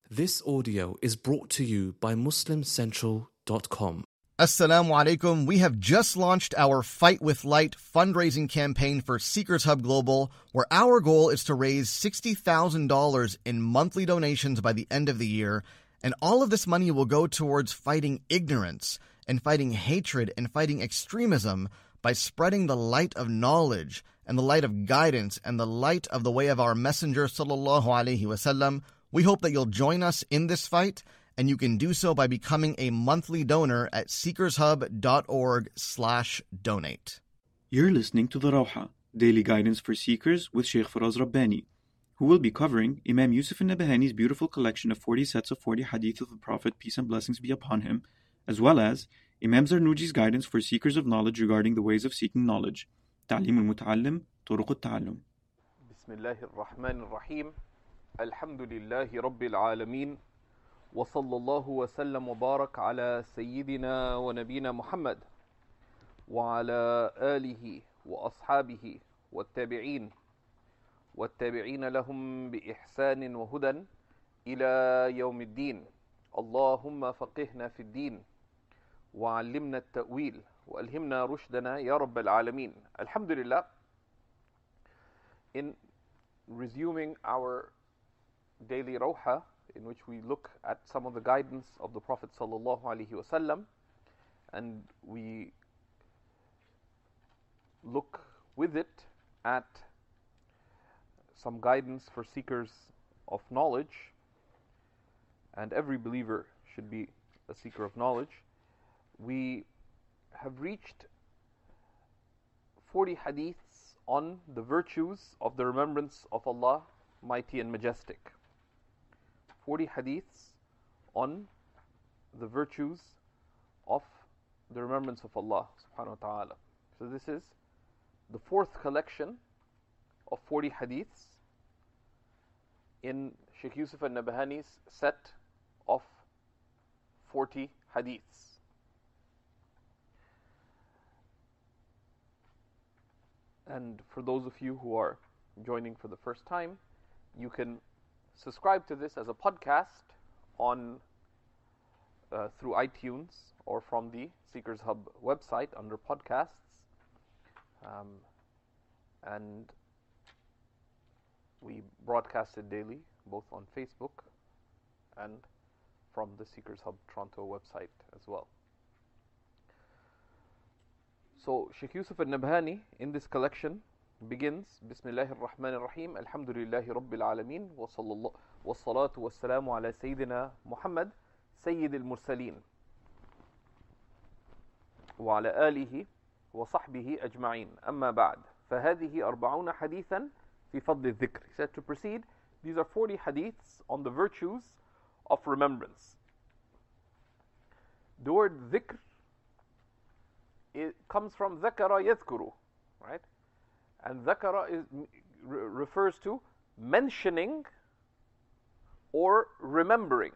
This audio is brought to you by MuslimCentral.com. Assalamu alaikum. We have just launched our Fight with Light fundraising campaign for Seekers Hub Global, where our goal is to raise $60,000 in monthly donations by the end of the year, and all of this money will go towards fighting ignorance and fighting hatred and fighting extremism by spreading the light of knowledge and the light of guidance and the light of the way of our Messenger sallallahu alaihi wasallam. We hope that you'll join us in this fight, and you can do so by becoming a monthly donor at seekershub.org/donate. You're listening to the Rawha, Daily Guidance for Seekers with Sheikh Faraz Rabbani, who will be covering Imam Yusuf al-Nabahani's beautiful collection of 40 sets of 40 hadith of the Prophet, peace and blessings be upon him, as well as Imam Zarnuji's guidance for seekers of knowledge regarding the ways of seeking knowledge. Ta'lim al-Muta'allim, Turuq al-Ta'allum. Bismillahir Rahmanir Rahim. Alhamdulillahi Rabbil Alameen. Wa sallallahu wa sallam wa barak ala Sayyidina wa Nabina Muhammad wa ala alihi wa ashabihi wa tabi'in lahum bi ihsanin wa hudan ila yawmiddin. Allahumma faqihna fid din wa allimna at-ta'wil wa alhimna rushdana ya Rabbil Alameen. Alhamdulillah. In resuming our daily Rawha, in which we look at some of the guidance of the Prophet sallallahu alaihi wasallam, and we look with it at some guidance for seekers of knowledge, and every believer should be a seeker of knowledge. We have reached 40 hadiths on the virtues of the remembrance of Allah, mighty and majestic. 40 hadiths on the virtues of the remembrance of Allah subhanahu wa ta'ala. So this is the fourth collection of 40 hadiths in Sheikh Yusuf al-Nabahani's set of 40 hadiths. And for those of you who are joining for the first time, you can subscribe to this as a podcast on through iTunes or from the Seekers Hub website under podcasts, and we broadcast it daily both on Facebook and from the Seekers Hub Toronto website as well. So Sheikh Yusuf al-Nabhani in this collection begins Bismillahir Rahmanir Rahim, Alhamdulillahi Rabbil Alameen, wa salatu wa salamu ala Sayyidina Muhammad, Sayyid al-Mursaleen, wa ala alihi wa sahbihi ajma'in. Amma ba'd, fahadihi 40 hadithan fi fadl al-dhikr. He said to proceed, these are 40 hadiths on the virtues of remembrance. The word dhikr, it comes from dhakara yadhkuru, right? And dhakara refers to mentioning or remembering.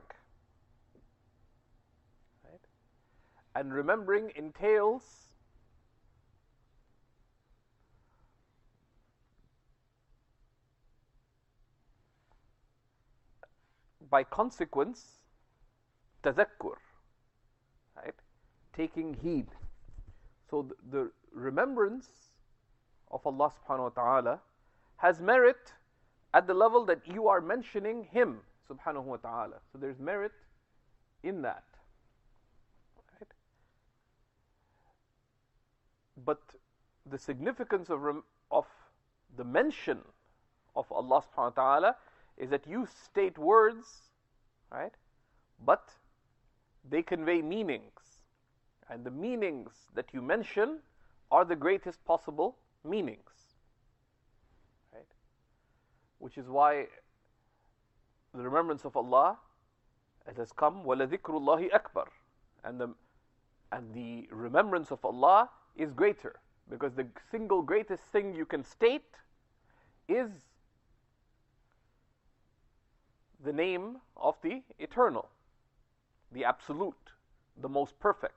Right? And remembering entails by consequence tadhakkur, right? Taking heed. So the remembrance of Allah subhanahu wa ta'ala has merit at the level that you are mentioning Him subhanahu wa ta'ala. So there's merit in that. Right? But the significance of the mention of Allah subhanahu wa ta'ala is that you state words, right? But they convey meanings. And the meanings that you mention are the greatest possible meanings, right? Which is why the remembrance of Allah, it has come, وَلَذِكْرُ اللَّهِ أَكْبَرُ, and the remembrance of Allah is greater, because the single greatest thing you can state is the name of the Eternal, the Absolute, the Most Perfect.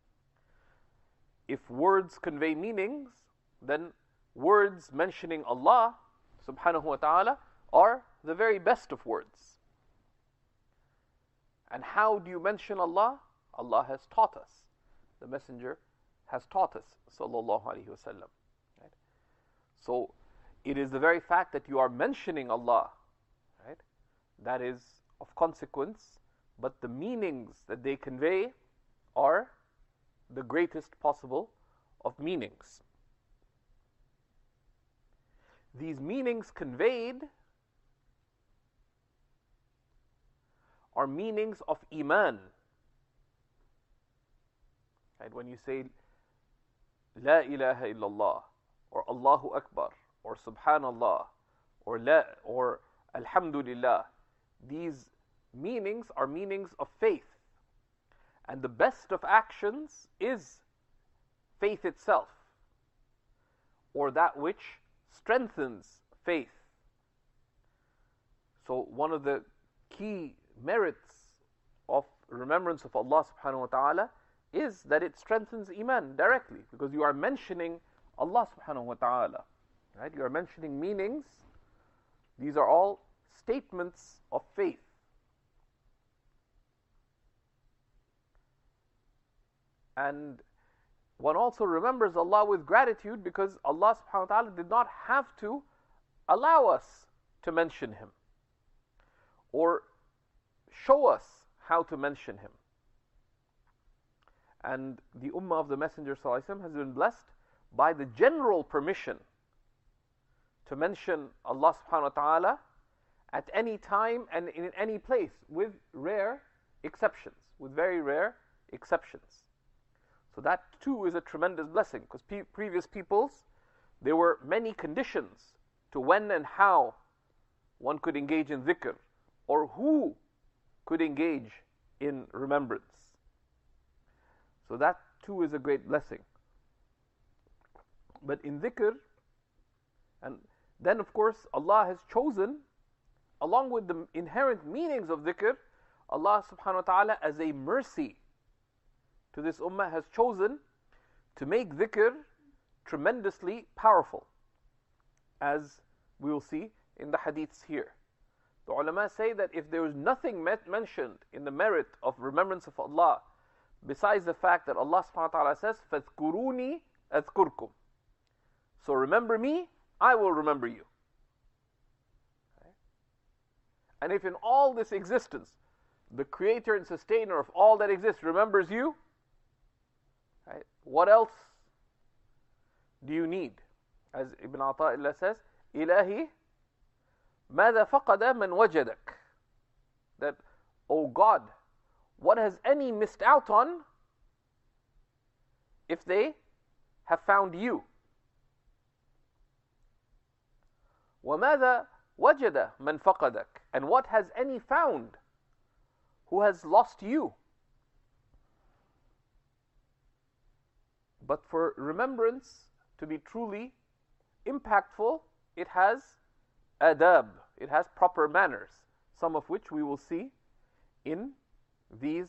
If words convey meanings, then words mentioning Allah subhanahu wa ta'ala are the very best of words. And how do you mention Allah? Allah has taught us. The Messenger has taught us, sallallahu alaihi wasallam. Right? So it is the very fact that you are mentioning Allah, right, that is of consequence, but the meanings that they convey are the greatest possible of meanings. These meanings conveyed are meanings of Iman. Right? When you say La ilaha illallah, or Allahu Akbar, or Subhanallah, or Alhamdulillah, these meanings are meanings of faith. And the best of actions is faith itself, or that which strengthens faith. So one of the key merits of remembrance of Allah subhanahu wa ta'ala is that it strengthens Iman directly, because you are mentioning Allah subhanahu wa ta'ala. Right? You are mentioning meanings. These are all statements of faith. And one also remembers Allah with gratitude because Allah subhanahu wa ta'ala did not have to allow us to mention Him or show us how to mention Him. And the Ummah of the Messenger sallallahu alaihi wasallam has been blessed by the general permission to mention Allah subhanahu wa ta'ala at any time and in any place, with rare exceptions, with very rare exceptions. So that too is a tremendous blessing, because previous peoples, there were many conditions to when and how one could engage in dhikr, or who could engage in remembrance. So that too is a great blessing. But in dhikr, and then of course Allah has chosen, along with the inherent meanings of dhikr, Allah subhanahu wa ta'ala as a mercy to this ummah has chosen to make dhikr tremendously powerful, as we will see in the hadiths here. The ulama say that if there is nothing mentioned in the merit of remembrance of Allah besides the fact that Allah subhanahu wa ta'ala says, فَاذْكُرُونِي أَذْكُرْكُمْ, so remember me, I will remember you. Okay? And if in all this existence, the creator and sustainer of all that exists remembers you, right, what else do you need? As Ibn Ata'illah says, Ilahi, ماذا فقد من وجدك? That, oh God, what has any missed out on if they have found you? وَمَاذَا وَجَدَ مَنْ فَقَدَكَ? And what has any found who has lost you? But for remembrance to be truly impactful, it has adab, it has proper manners, some of which we will see in these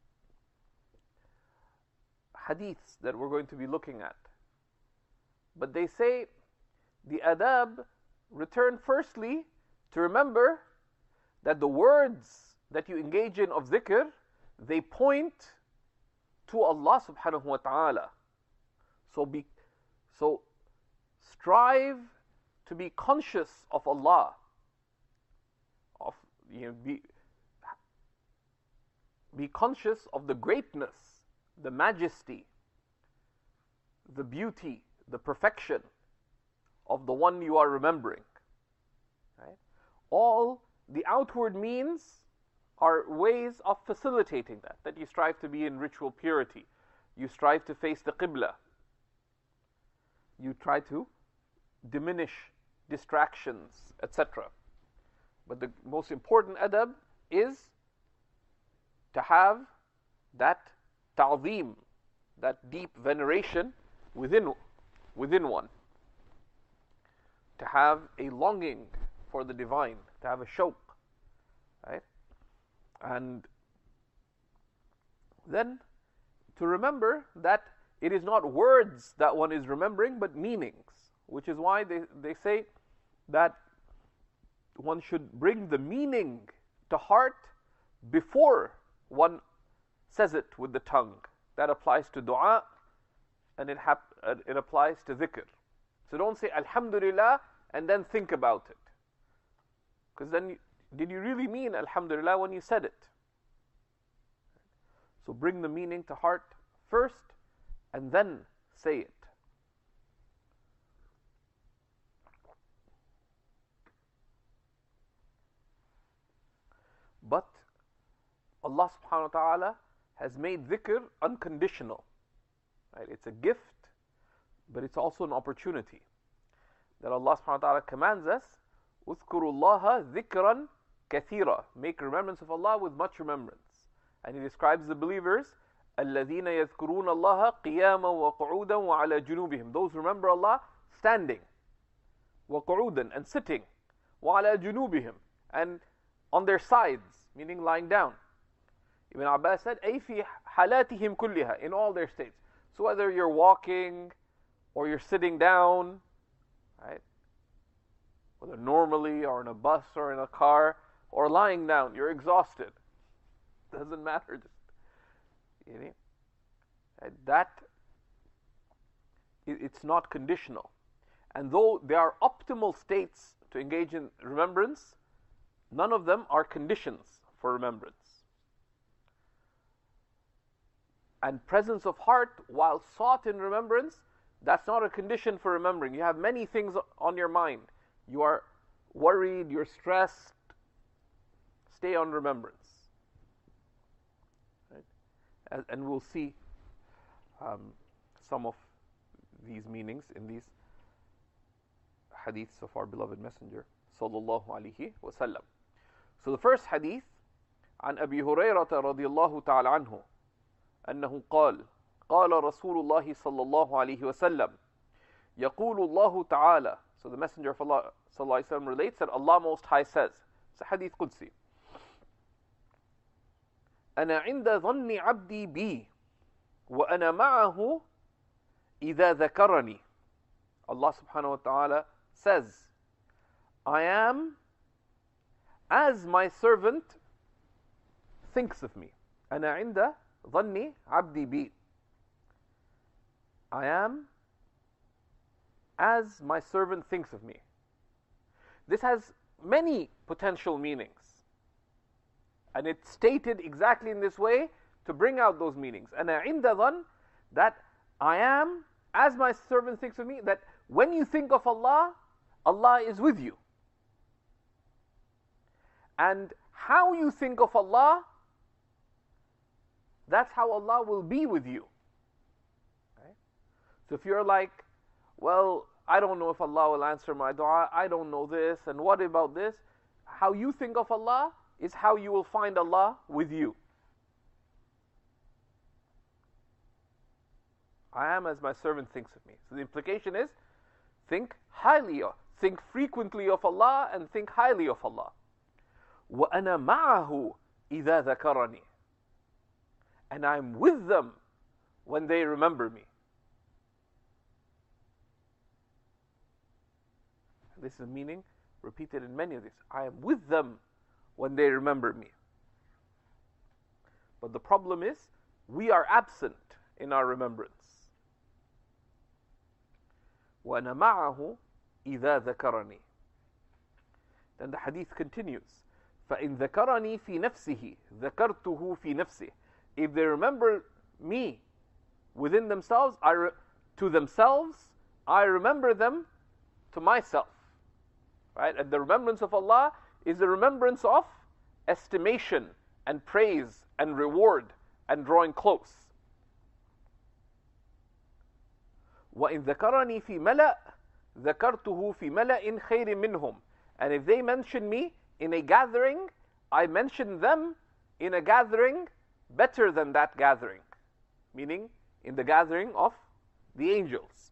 hadiths that we're going to be looking at. But they say the adab return firstly to remember that the words that you engage in of dhikr, they point to Allah subhanahu wa ta'ala. So strive to be conscious of Allah, of be conscious of the greatness, the majesty, the beauty, the perfection of the one you are remembering. Right? All the outward means are ways of facilitating that you strive to be in ritual purity, you strive to face the qibla, you try to diminish distractions, etc. But the most important adab is to have that ta'zeem, that deep veneration within one, to have a longing for the divine, to have a shawq, right? And then to remember that it is not words that one is remembering, but meanings, which is why they say that one should bring the meaning to heart before one says it with the tongue. That applies to dua, and it applies to dhikr. So don't say Alhamdulillah and then think about it. Because then, did you really mean Alhamdulillah when you said it? So bring the meaning to heart first and then say it. But Allah subhanahu wa ta'ala has made dhikr unconditional. Right? It's a gift, but it's also an opportunity. That Allah subhanahu wa ta'ala commands us, اذكروا الله ذكرا كثيرا. Make remembrance of Allah with much remembrance. And He describes the believers, الذين يذكرون الله قياما وقعودا وعلى جنوبهم. Those who remember Allah standing, وقعودا, and sitting, وعلى جنوبهم, and on their sides, meaning lying down. Ibn Abbas said, أي في حالاتهم كلها, in all their states. So whether you're walking or you're sitting down, right? Whether normally or in a bus or in a car or lying down, you're exhausted. Doesn't matter. It's not conditional. And though there are optimal states to engage in remembrance, none of them are conditions for remembrance. And presence of heart, while sought in remembrance, that's not a condition for remembering. You have many things on your mind. You are worried, you're stressed. Stay on remembrance. Right? And we'll see some of these meanings in these hadiths of our beloved Messenger sallallahu alaihi wasallam. So the first hadith, عن أبي هريرة رضي الله تعالى عنه أنه قال رسول الله صلى الله عليه وسلم يقول الله تعالى. So the Messenger of Allah sallallahu alaihi wasallam relates that Allah Most High says, it's a hadith Qudsi, أنا عند ظن عبدي بي وأنا معه إذا ذكرني. Allah subhanahu wa ta'ala says, I am as my servant thinks of me. أنا عند ظن عبدي بي. I am as my servant thinks of me. This has many potential meanings. And it's stated exactly in this way to bring out those meanings. أنا عند ظن, that I am as my servant thinks of me, that when you think of Allah, Allah is with you. And how you think of Allah, that's how Allah will be with you. Right? So if you're like, well, I don't know if Allah will answer my dua, I don't know this, and what about this? How you think of Allah is how you will find Allah with you. I am as my servant thinks of me. So the implication is, think frequently of Allah and think highly of Allah. وَأَنَا مَعَهُ إِذَا ذَكَرَنِي. And I'm with them when they remember me. This is a meaning repeated in many of these. I am with them when they remember me. But the problem is, we are absent in our remembrance. وَأَنَا مَعَهُ إِذَا ذَكَرَنِي. Then the hadith continues. فَإِنْ ذَكَرَنِي فِي نَفْسِهِ ذَكَرْتُهُ فِي نَفْسِهِ. If they remember me within themselves, to themselves, I remember them to myself. Right? And the remembrance of Allah is the remembrance of estimation and praise and reward and drawing close. وَإِنْ ذَكَرَنِي فِي مَلَأٍ ذَكَرْتُهُ فِي مَلَأٍ خَيْرٍ مِّنْهُمْ. And if they mention me in a gathering, I mention them in a gathering better than that gathering. Meaning, in the gathering of the angels.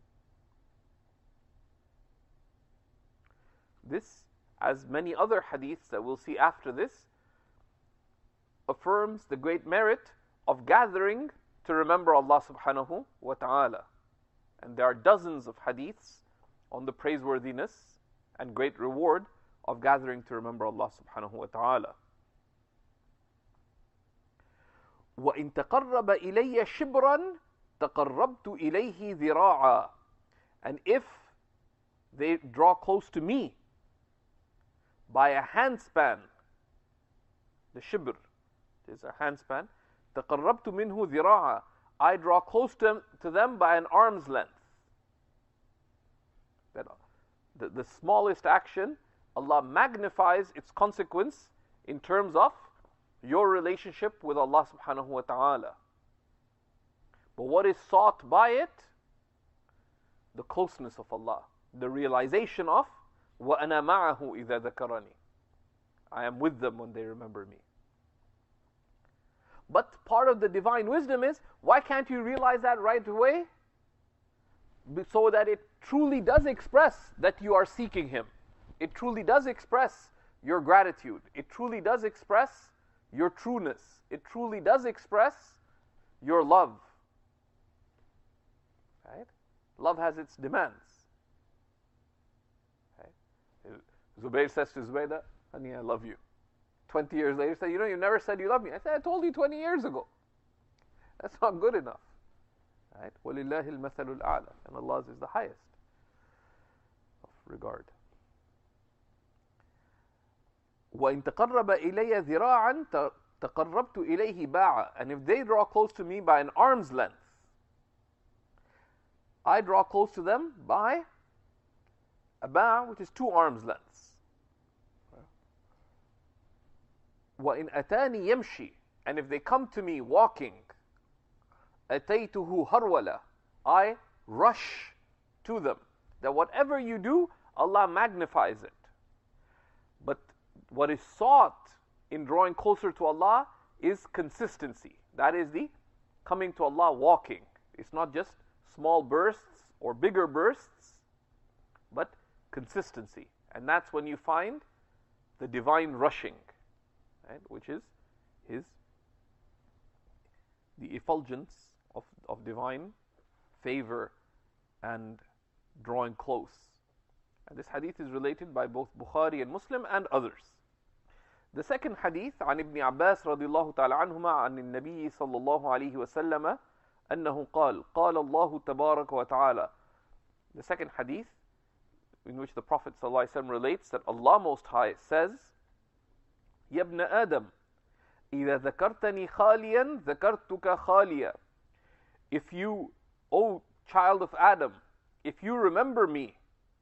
This, as many other hadiths that we'll see after this, affirms the great merit of gathering to remember Allah subhanahu wa ta'ala. And there are dozens of hadiths on the praiseworthiness and great reward of gathering to remember Allah subhanahu wa ta'ala. وَإِن تَقَرَّبَ إِلَيَّ شِبْرًا تَقَرَّبْتُ إِلَيْهِ ذِرَاعًا. And if they draw close to me by a handspan, the shibr is a handspan, تَقَرَّبْتُ مِنْهُ ذِرَاعًا. I draw close to them by an arm's length. That the smallest action, Allah magnifies its consequence in terms of your relationship with Allah subhanahu wa ta'ala. But what is sought by it? The closeness of Allah, the realization of وَأَنَا مَعَهُ إِذَا ذَكَرَنِي. I am with them when they remember me. But part of the divine wisdom is, why can't you realize that right away? So that it truly does express that you are seeking Him. It truly does express your gratitude. It truly does express your trueness. It truly does express your love. Right? Love has its demands. Right? Zubayr says to Zubaydah, honey, I love you. 20 years later, he said, you never said you love me. I said, I told you 20 years ago. That's not good enough. Right? وَلِلَّهِ الْمَثَلُ الْأَعْلَى. And Allah's is the highest of regard. وَإِن تَقَرَّبَ إِلَيَّ ذِرَاعًا تَقَرَّبْتُ إِلَيْهِ بَاعًا. And if they draw close to me by an arm's length, I draw close to them by a ba', which is 2 arms lengths. وَإِنْ أَتَانِي يَمْشِي. And if they come to me walking, أَتَيْتُهُ هَرْوَلًا. I rush to them. That whatever you do, Allah magnifies it. But what is sought in drawing closer to Allah is consistency. That is the coming to Allah walking. It's not just small bursts or bigger bursts, but consistency. And that's when you find the divine rushing, right? Which is the effulgence of divine favor and drawing close. And this hadith is related by both Bukhari and Muslim and others. The second hadith, عن ابن عباس رضي الله تعالى عنهما عن النبي صلى الله عليه وسلم أنه قال قال الله تبارك وتعالى. The second hadith, in which the Prophet صلى الله عليه وسلم relates that Allah Most High says, يا ابن آدم إذا ذكرتني خاليا ذكرتك خاليا. If you, O child of Adam, if you remember me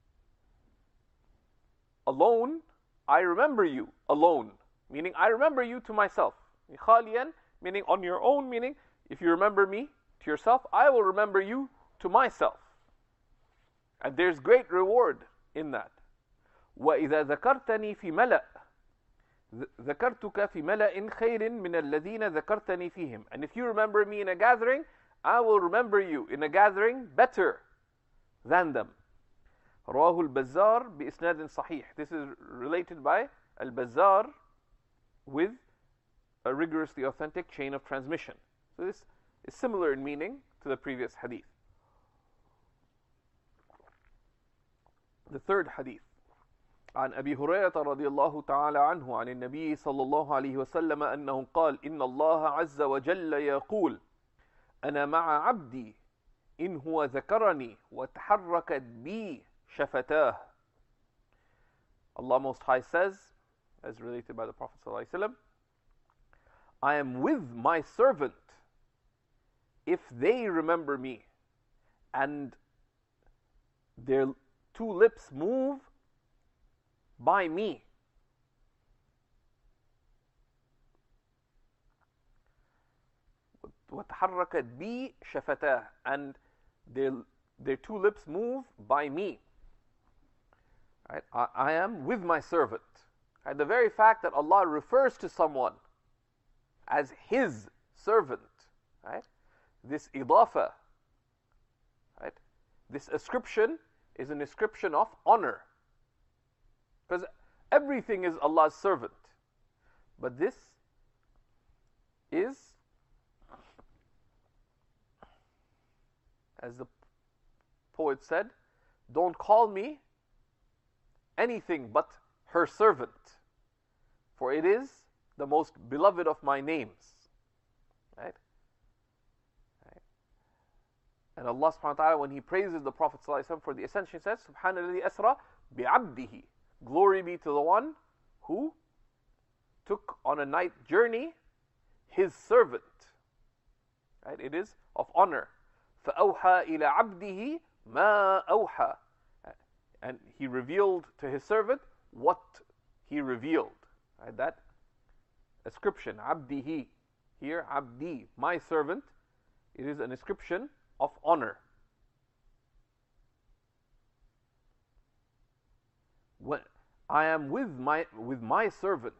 alone, I remember you alone. Meaning, I remember you to myself. Khaliyan, meaning on your own, meaning, if you remember me to yourself, I will remember you to myself. And there's great reward in that. وَإِذَا ذَكَرْتَنِي فِي مَلَأٍ ذَكَرْتُكَ فِي مَلَأٍ خَيْرٍ مِنَ الَّذِينَ ذَكَرْتَنِي فِيهِمْ. And if you remember me in a gathering, I will remember you in a gathering better than them. رواه البزار بإسناد صحيح. This is related by Al-Bazzar with a rigorously authentic chain of transmission. So this is similar in meaning to the previous hadith. The third hadith. عن أبي هريرة رضي الله تعالى عنه عن النبي صلى الله عليه وسلم أنه قال إن الله عز وجل يقول أنا مع عبدي إن هو ذكرني وتحركت بي شفتاه. Allah Most High says, as related by the Prophet ﷺ, I am with my servant if they remember me and their 2 lips move by me. وتحركت بي شفتاه, and their 2 lips move by me. Right? I am with my servant. Right? The very fact that Allah refers to someone as His servant, right? This idafa, right? This ascription is an ascription of honor. Because everything is Allah's servant. But this is, as the poet said, don't call me anything but her servant, for it is the most beloved of my names. Right? Right? And Allah subhanahu wa ta'ala, when He praises the Prophet ﷺ for the ascension, says, Subhanalladhi asra bi'abdihi. Glory be to the one who took on a night journey his servant. Right? It is of honor. فَأَوْحَى إِلَى عَبْدِهِ مَا أَوْحَى. And He revealed to His servant what He revealed. Right? That ascription, عَبْدِهِ. Here, عَبْدِي, my servant. It is an ascription of honor. When I am with my servant,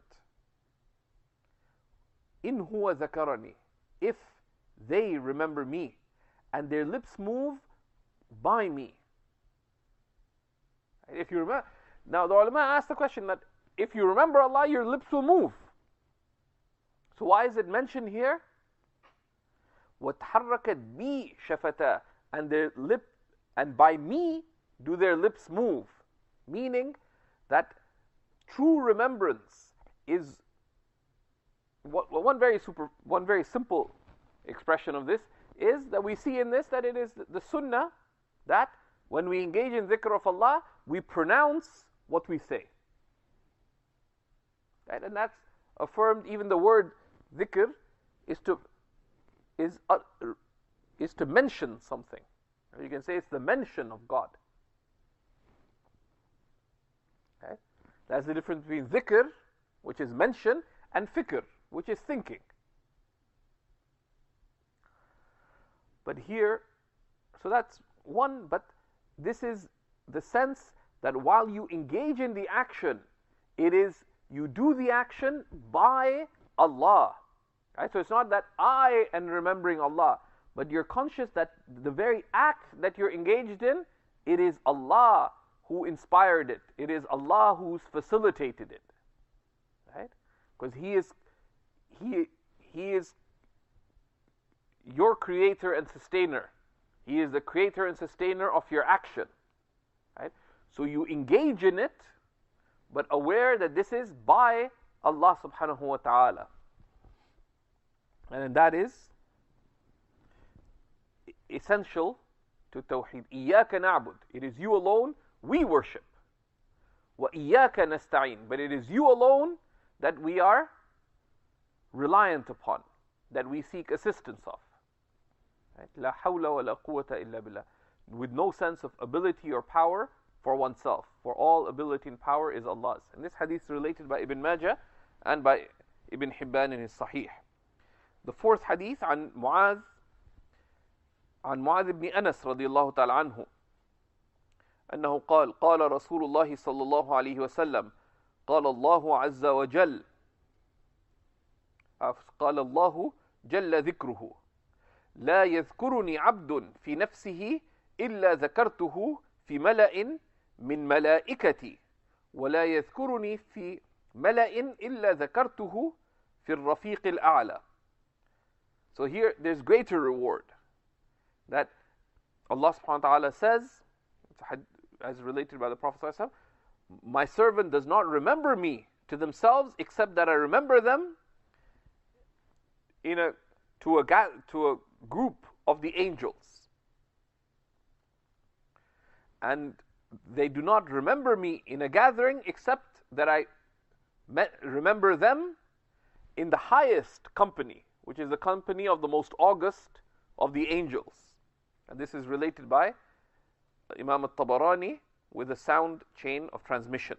in huwa zakarani, if they remember me and their lips move by me. If you remember, now the ulama asked the question that if you remember Allah, your lips will move. So why is it mentioned here? وَتْحَرَّكَتْ بِي شَفَتَا, and their lip, and by me do their lips move. Meaning that true remembrance is one very simple expression of this is that we see in this that it is the sunnah that when we engage in dhikr of Allah, we pronounce what we say. Right? And that's affirmed. Even the word dhikr is to mention something. You can say it's the mention of God. Okay? That's the difference between dhikr, which is mention, and fikr, which is thinking. But here, so that's one, but this is the sense that while you engage in the action, it is you do the action by Allah. Right? So it's not that I am remembering Allah, but you're conscious that the very act that you're engaged in, it is Allah who inspired it. It is Allah who's facilitated it. Right? Because He is your creator and sustainer. He is the creator and sustainer of your action. Right? So you engage in it, but aware that this is by Allah subhanahu wa ta'ala. And that is essential to Tawheed. إِيَّاكَ نَعْبُدُ. It is you alone we worship. وَإِيَّاكَ نَسْتَعِينُ. But it is you alone that we are reliant upon, that we seek assistance of. لا حول ولا قوة إلا بالله. With no sense of ability or power for oneself. For all ability and power is Allah's. And this hadith is related by Ibn Majah and by Ibn Hibban in his Sahih. The fourth hadith عن معاذ بن أنس رضي الله تعالى عنه أنه قال رسول الله صلى الله عليه وسلم قال الله عز وجل قال الله جل ذكره لا يذكرني عبد في نفسه إلا ذكرته في ملأ من ملائكتي ولا يذكرني في ملأ إلا ذكرته في الرفيق الأعلى. So here there's greater reward that Allah subhanahu wa ta'ala says, as related by the Prophet sallallahu alaihi wasallam, my servant does not remember me to themselves except that I remember them to a group of the angels. And they do not remember me in a gathering except that I remember them in the highest company, which is the company of the most august of the angels. And this is related by Imam al-Tabarani with a sound chain of transmission.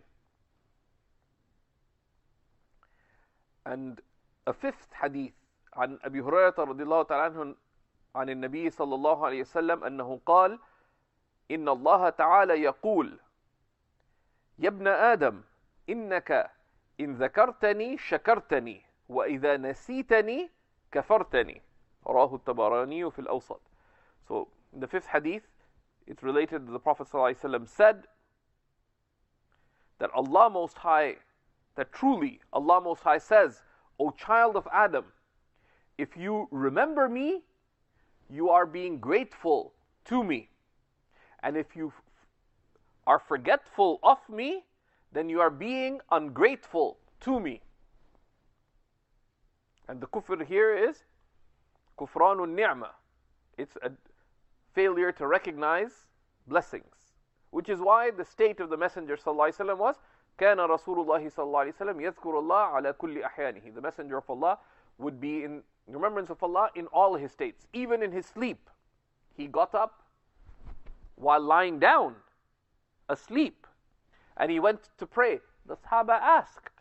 And a fifth hadith عن أبي هريرة رضي الله تعالى عنه عن النبي صلى الله عليه وسلم أنه قال إن الله تعالى يقول يا ابن آدم إنك إن ذكرتني شكرتني وإذا نسيتني كفرتني. رواه الطبراني في الأوسط. So in the fifth hadith, it's related that the Prophet ﷺ said that Allah Most High, that truly Allah Most High says, O child of Adam, if you remember me, you are being grateful to me. And if you are forgetful of me, then you are being ungrateful to me. And the kufr here is كفران النعمة. It's a failure to recognize blessings. Which is why the state of the Messenger sallallahu alaihi wasallam was كان رسول الله صلى الله عليه وسلم يذكر الله على كل أحيانه. The Messenger of Allah would be in remembrance of Allah in all his states, even in his sleep. He got up while lying down, asleep, and he went to pray. The Sahaba asked,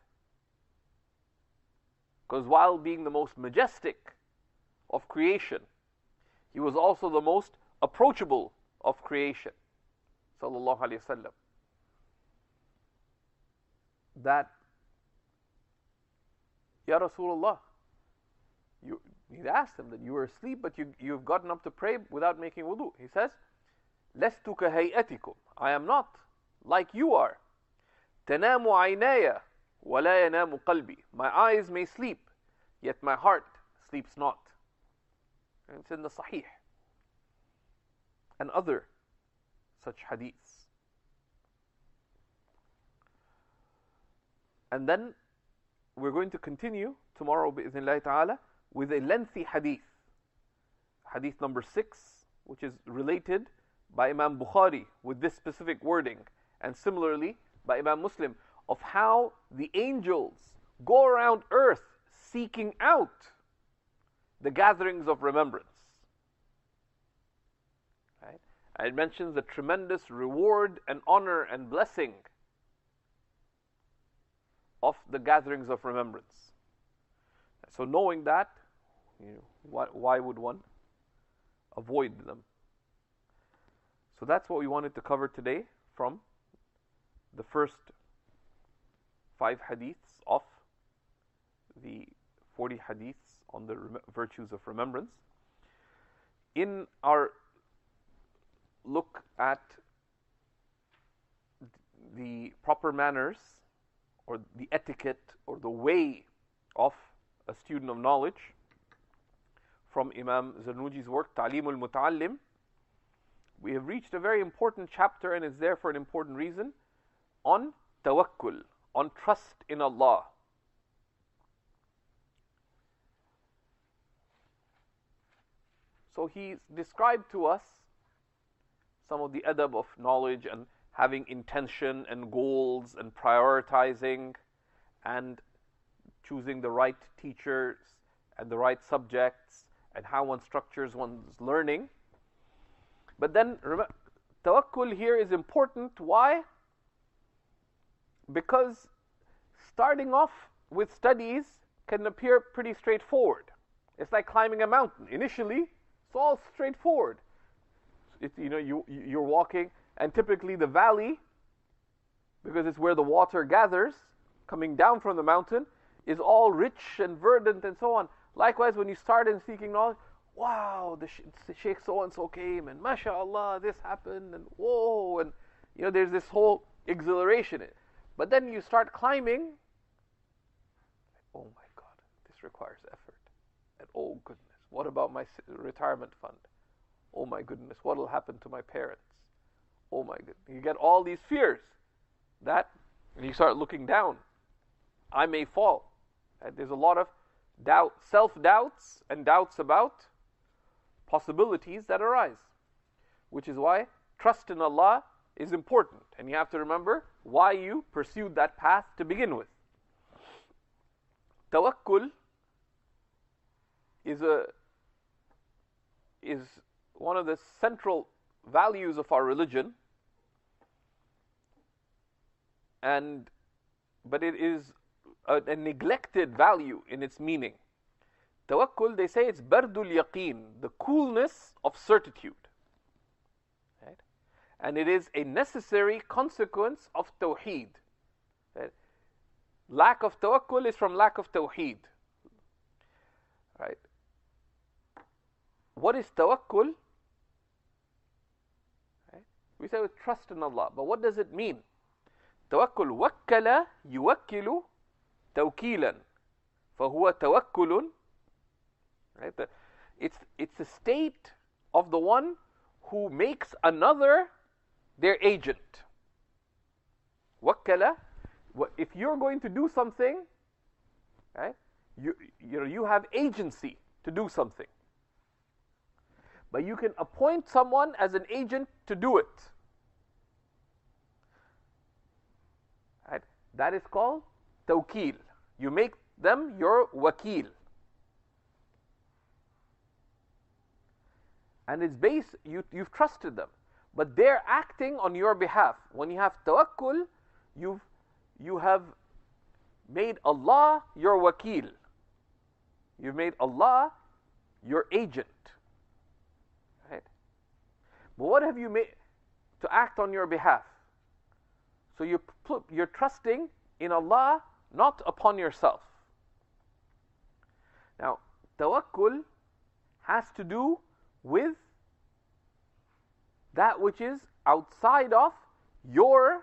because while being the most majestic of creation, he was also the most approachable of creation, sallallahu alaihi wasallam. That, Ya Rasulullah, he'd asked him that you were asleep, but you've gotten up to pray without making wudu. He says, لَسْتُ كَهَيْئَتِكُمْ, I am not like you are. تَنَامُ عَيْنَايَ وَلَا يَنَامُ قَلْبِي, my eyes may sleep, yet my heart sleeps not. And it's in the Sahih and other such hadiths. And then we're going to continue tomorrow bi'idhnillahi ta'ala with a lengthy hadith. Hadith number 6, which is related by Imam Bukhari with this specific wording, and similarly by Imam Muslim, of how the angels go around earth seeking out the gatherings of remembrance. Right? And it mentions the tremendous reward and honor and blessing of the gatherings of remembrance. So knowing that, why would one avoid them? So that's what we wanted to cover today from the first 5 hadiths of the 40 hadiths on the virtues of remembrance. In our look at the proper manners, or the etiquette, or the way of a student of knowledge, from Imam Zarnuji's work, Ta'lim al-Muta'allim, we have reached a very important chapter, and is there for an important reason, on tawakkul, on trust in Allah. So he described to us some of the adab of knowledge, and having intention and goals and prioritizing and choosing the right teachers and the right subjects and how one structures one's learning. But then tawakkul here is important. Why? Because starting off with studies can appear pretty straightforward. It's like climbing a mountain. Initially, it's all straightforward. You're walking, and typically the valley, because it's where the water gathers, coming down from the mountain, is all rich and verdant and so on. Likewise, when you start in seeking knowledge, wow, the Sheikh so-and-so came, and mashallah, this happened, and whoa, and there's this whole exhilaration. But then you start climbing, oh my God, this requires effort. And oh goodness, what about my retirement fund? Oh my goodness, what will happen to my parents? Oh my goodness. You get all these fears and you start looking down. I may fall. And there's a lot of doubt, self-doubts and doubts about possibilities that arise. Which is why trust in Allah is important. And you have to remember why you pursued that path to begin with. Tawakkul is one of the central values of our religion, but it is a neglected value in its meaning. Tawakkul, they say, it's bardul yaqeen, the coolness of certitude. Right? And it is a necessary consequence of tawheed. Right? Lack of tawakkul is from lack of tawheed. Right? What is tawakkul? Right? We say with trust in Allah, but what does it mean? Tawakkul, wakkala yuwakkilu tawkilan, fahuwa tawakkulun. Right? It's a state of the one who makes another their agent. Wakkala, if you're going to do something, right? You have agency to do something. but you can appoint someone as an agent to do it. Right? That is called tawkeel. You make them your wakeel. And it's based, you've trusted them. But they're acting on your behalf. When you have tawakkul, you have made Allah your wakeel. You've made Allah your agent. Right? But what have you made to act on your behalf? So you're trusting in Allah, not upon yourself. Now, tawakkul has to do with that which is outside of your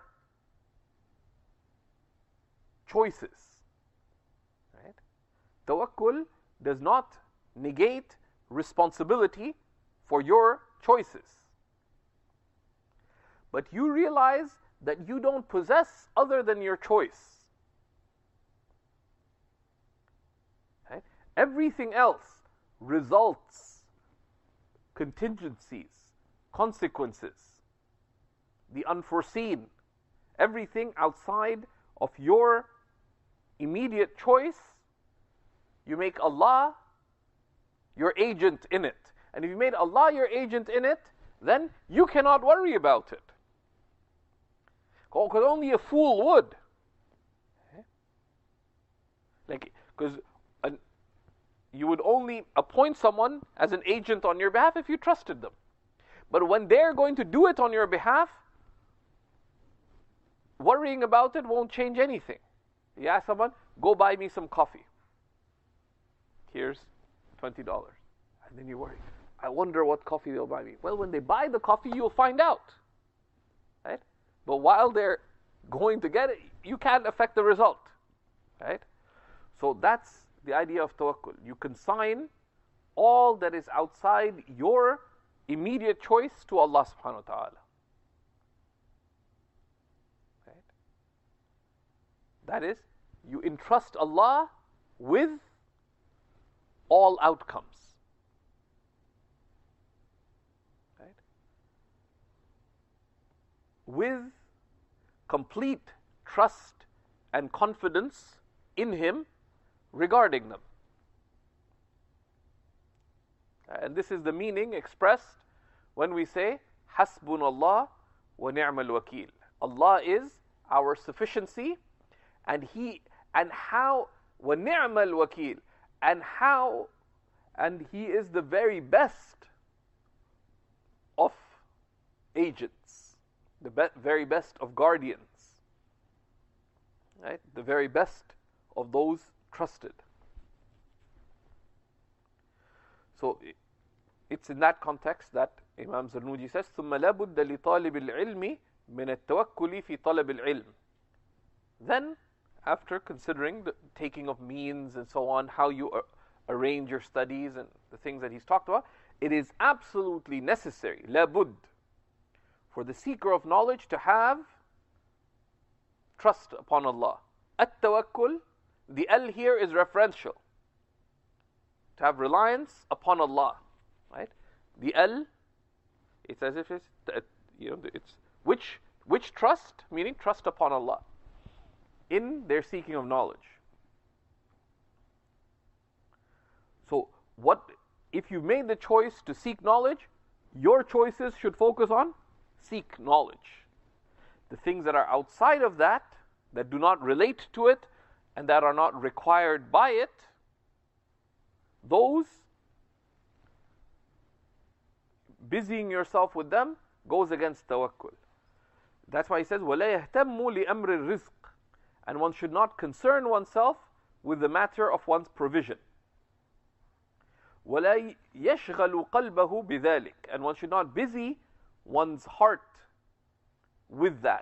choices. Right? Tawakkul does not negate responsibility for your choices. But you realize that you don't possess other than your choice. Right? Everything else, results, contingencies, consequences, the unforeseen, everything outside of your immediate choice, you make Allah your agent in it. And if you made Allah your agent in it, then you cannot worry about it. Because only a fool would. Like, because you would only appoint someone as an agent on your behalf if you trusted them. But when they're going to do it on your behalf, worrying about it won't change anything. You ask someone, go buy me some coffee. Here's $20. And then you worry, I wonder what coffee they'll buy me. Well, when they buy the coffee, you'll find out. Right? But while they're going to get it, you can't affect the result. Right? So that's the idea of tawakkul. You consign all that is outside your immediate choice to Allah subhanahu wa ta'ala. Right? That is, you entrust Allah with all outcomes. Right? With complete trust and confidence in Him regarding them. And this is the meaning expressed when we say, Hasbunallah wa ni'mal wakeel. Allah is our sufficiency, and He wa ni'mal wakeel, and He is the very best of agents, the very best of guardians, right? The very best of those trusted. So it's in that context that Imam Zarnuji says, ثُمَّ لَا بُدَّ لِطَالِبِ الْعِلْمِ مِنَ التَّوَكُّلِ فِي طَلَبِ الْعِلْمِ. Then, after considering the taking of means and so on, how you arrange your studies and the things that he's talked about, it is absolutely necessary, لَا بُدْ, for the seeker of knowledge to have trust upon Allah. At-tawakkul, the al here is referential. To have reliance upon Allah, right? The al, it's as if it's, it's which trust, meaning trust upon Allah in their seeking of knowledge. So what, if you made the choice to seek knowledge, your choices should focus on seek knowledge. The things that are outside of that do not relate to it, and that are not required by it, those, busying yourself with them goes against tawakkul. That's why he says, وَلَا يَهْتَمُّ لِأَمْرِ الرِّزْقِ, and one should not concern oneself with the matter of one's provision. وَلَا يَشْغَلُ قَلْبَهُ بِذَلِكَ, and one should not busy one's heart with that.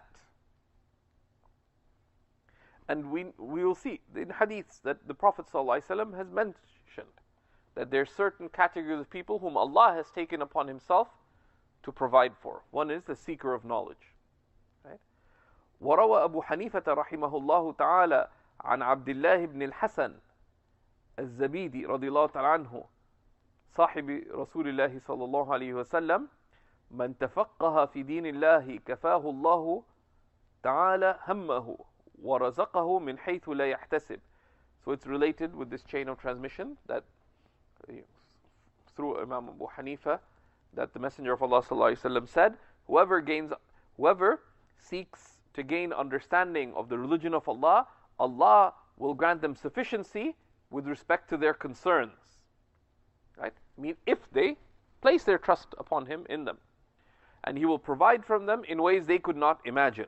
And we will see in hadiths that the Prophet ﷺ has mentioned that there are certain categories of people whom Allah has taken upon Himself to provide for. One is the seeker of knowledge. Right? وروى أبو حنيفة رحمه الله تعالى عن عبد الله بن الحسن الزبيدي رضي الله تعالى عنه صاحب رسول الله صلى الله عليه وسلم من تفقه في دين الله كفاه الله تعالى همه ورزقه من حيث لا يحتسب. So it's related with this chain of transmission that through Imam Abu Hanifa, that the Messenger of Allah sallallahu alaihi wasallam said, whoever seeks to gain understanding of the religion of Allah, Allah will grant them sufficiency with respect to their concerns. Right? I mean, if they place their trust upon Him in them. And He will provide from them in ways they could not imagine.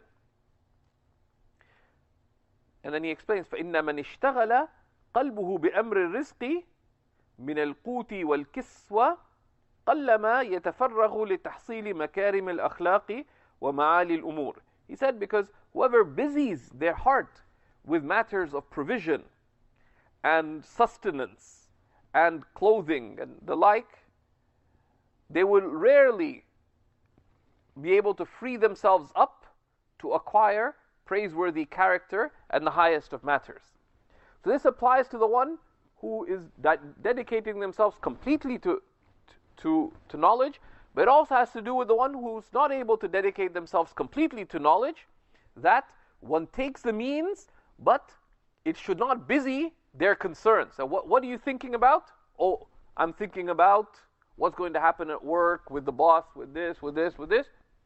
And then he explains, فَإِنَّ مَنِ اشْتَغَلَ قَلْبُهُ بِأَمْرِ الرِّزْقِ مِنَ الْقُوتِ وَالْكِسْوَةِ قَلَّمَا يَتَفَرَّغُ لِتَحْصِيلِ مَكَارِمِ الْأَخْلَاقِ وَمَعَالِي الْأُمُورِ. He said, because whoever busies their heart with matters of provision and sustenance and clothing and the like, they will rarely be able to free themselves up to acquire praiseworthy character and the highest of matters. So this applies to the one who is dedicating themselves completely to knowledge, but it also has to do with the one who's not able to dedicate themselves completely to knowledge, that one takes the means, but it should not busy their concerns. So what are you thinking about? Oh, I'm thinking about what's going to happen at work, with the boss, with this, with this, with this.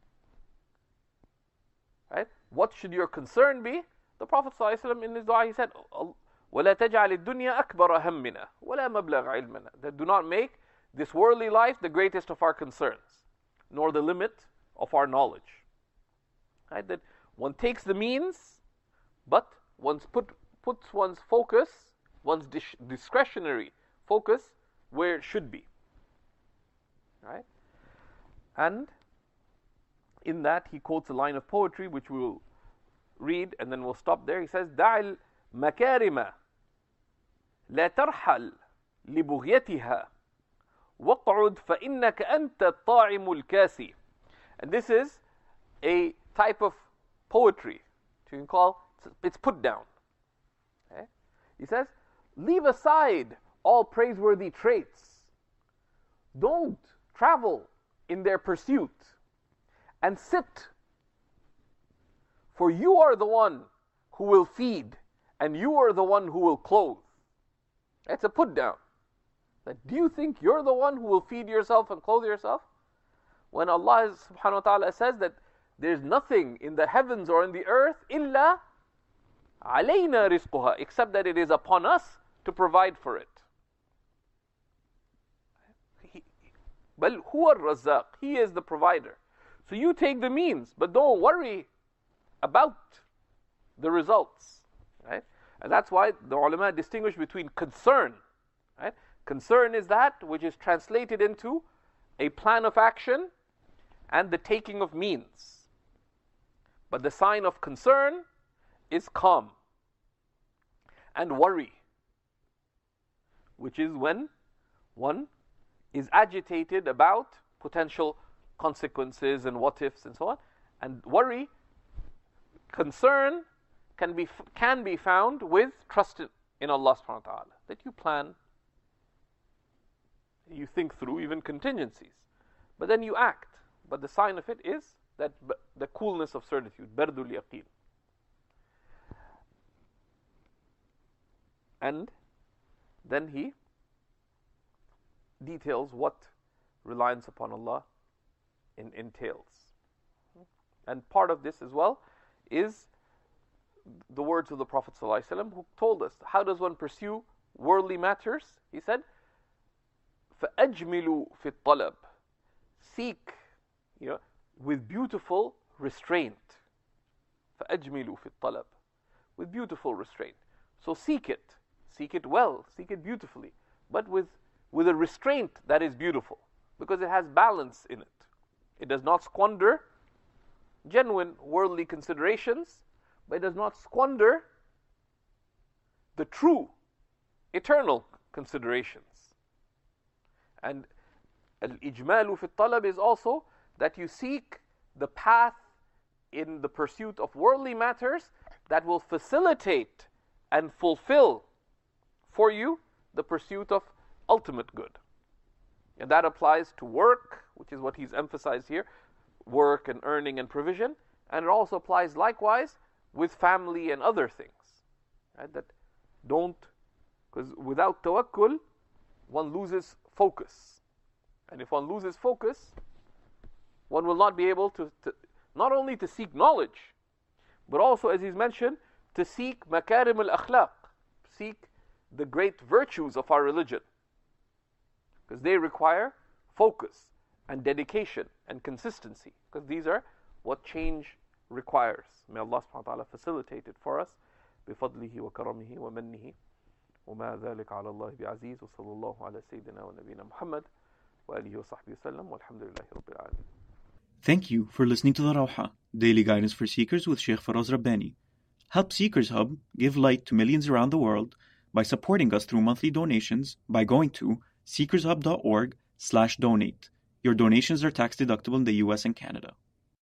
Right? What should your concern be? The Prophet ﷺ in his dua, he said, وَلَا تَجْعَلِ الدُّنْيَا أَكْبَرَ هَمِّنَا وَلَا مَبْلَغَ عِلْمِنَا. That do not make this worldly life the greatest of our concerns, nor the limit of our knowledge. Right? That one takes the means, but one puts one's focus, one's discretionary focus, where it should be. Right? And in that, he quotes a line of poetry, which we will read, and then we'll stop there. He says, دَعِ الْمَكَارِمَ لَا تَرْحَلْ لِبُغْيَتِهَا وَقْعُدْ فَإِنَّكَ أَنْتَ الطَّاعِمُ الْكَاسِي. And this is a type of poetry, you can call, it's put down. Okay? He says, leave aside all praiseworthy traits. Don't travel in their pursuit. And sit, for you are the one who will feed, and you are the one who will clothe. That's a put down. That do you think you're the one who will feed yourself and clothe yourself? When Allah subhanahu wa ta'ala says that there's nothing in the heavens or in the earth إِلَّا عَلَيْنَا رِزْقُهَا, except that it is upon us to provide for it. بَلْ هُوَ الرَّزَّاقِ, He is the provider. So you take the means, but don't worry about the results. Right? And that's why the ulama distinguish between concern. Right? Concern is that which is translated into a plan of action and the taking of means. But the sign of concern is calm and worry, which is when one is agitated about potential consequences and what ifs and so on. And worry, concern can be found with trust in Allah subhanahu wa ta'ala. That you plan, you think through even contingencies, but then you act. But the sign of it is that the coolness of certitude, bardul yaqeen. And then he details what reliance upon Allah entails. And part of this as well is the words of the Prophet ﷺ, who told us, how does one pursue worldly matters? He said, فَأَجْمِلُوا فِي الطَّلَبِ, seek, with beautiful restraint. فَأَجْمِلُوا فِي الطَّلَبِ, with beautiful restraint. So seek it well, seek it beautifully, but with a restraint that is beautiful, because it has balance in it. It does not squander genuine worldly considerations, but it does not squander the true, eternal considerations. And al-ijmalu fi talab is also that you seek the path in the pursuit of worldly matters that will facilitate and fulfill for you the pursuit of ultimate good. And that applies to work, which is what he's emphasized here, work and earning and provision. And it also applies likewise with family and other things. Right? That don't, because without tawakkul, one loses focus. And if one loses focus, one will not be able to not only to seek knowledge, but also, as he's mentioned, to seek makarim al-akhlaq, seek the great virtues of our religion. Because they require focus and dedication and consistency. Because these are what change requires. May Allah subhanahu wa ta'ala facilitate it for us. بفضله وكرمه ومنه وما ذلك على الله بعزيز وصلى الله على سيدنا ونبينا محمد وآله وصحبه وسلم والحمد لله رب العالمين. Thank you for listening to the Rawha, Daily Guidance for Seekers with Sheikh Faraz Rabbani. Help Seekers Hub give light to millions around the world by supporting us through monthly donations by going to seekershub.org/donate. Your donations are tax deductible in the US and Canada.